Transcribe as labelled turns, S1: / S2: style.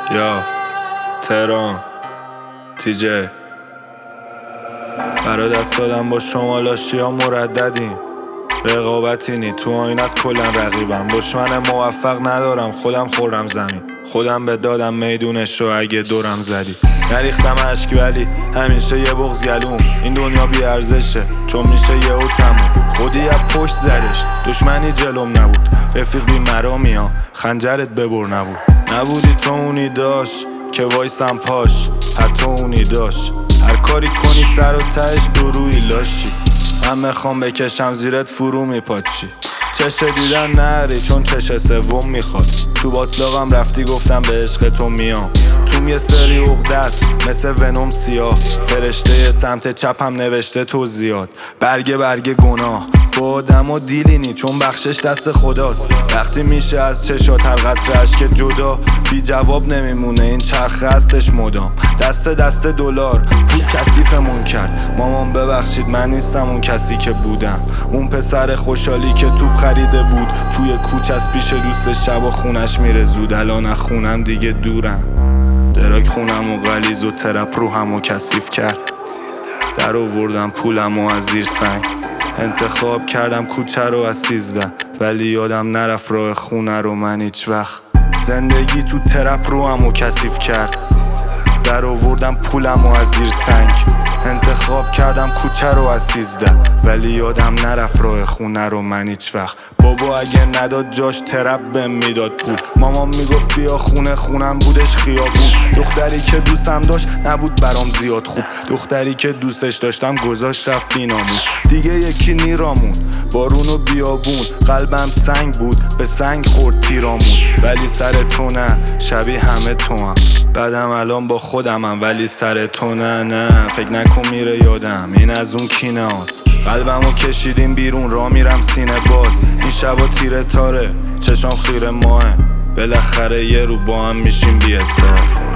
S1: یا تهران تیجه برا دست دادم با شما لاشی ها مرددیم. رقابتی نی تو آین از کلن رقیبم. دشمن موفق ندارم خودم خورم زمین. خودم به دادم میدونش رو اگه دورم زدی. نریختم عشق ولی همیشه یه بغض گلوم. این دنیا بی ارزشه چون میشه یهو تموم. خودی از پشت زدش دشمنی جلوم نبود. رفیق بی مرامی ها خنجرت ببر نبود. نبودی تو اونی داشت که وایسم پاش. حتی اونی داشت هر کاری کنی سر و تهش دروی لاشی. من میخوام بکشم زیرت فرو میپاچی. چش دیدن نری چون چش سوم میخواد. تو باطلاقم رفتی گفتم به عشق تو میام. توم یه سری عقده است مثل ونوم سیاه. فرشته سمت چپم نوشته تو زیاد. برگه گناه با آدم و دیلینی چون بخشش دست خداست. وقتی میشه از چشات هر قطره اشک جدا بی جواب نمیمونه این چرخه هستش مدام. دست دلار پول کثیفمون کرد. مامان ببخشید من نیستم اون کسی که بودم. اون پسر خوشحالی که توپ خریده بود توی کوچه از پیش دوست شب و خونش میره زود. الان از خونم دیگه دورم. دراک خونم و غلیظ و ترپ روحم و کثیف کرد. در آوردم پولم و از زیر سنگ. انتخاب کردم کوچه رو از 13 ولی یادم نرفت راه خونه رو من هیچ وقت. زندگی تو ترپ روحم و کثیف کرد. در آوردم پولم و از زیر سنگ. انتخاب کردم کوچه رو از 13 ولی یادم نرفت راه خونه رو من هیچ وقت. بابا اگه نداد جاش ترپ بهم میداد پول. مامان میگفت بیا خونم بودش خیابون. دختری که دوستم داشت نبود برام زیاد خوب. دختری که دوستش داشتم گذاشت رفت بیناموس. دیگه یکی نیرامون بارون و بیابون. قلبم سنگ بود به سنگ خورد تیرامون. ولی سر تو نه شبیه همه تو هم. بعدم الان با خودمم ولی سر تو نه فکر نکن میره یادم این از اون کینه هاست. قلبمو کشیدیم بیرون را میرم سینه باز. این شبا تیره تاره چشام خیره ماه. بالاخره یه رو با هم میشیم بی اثر.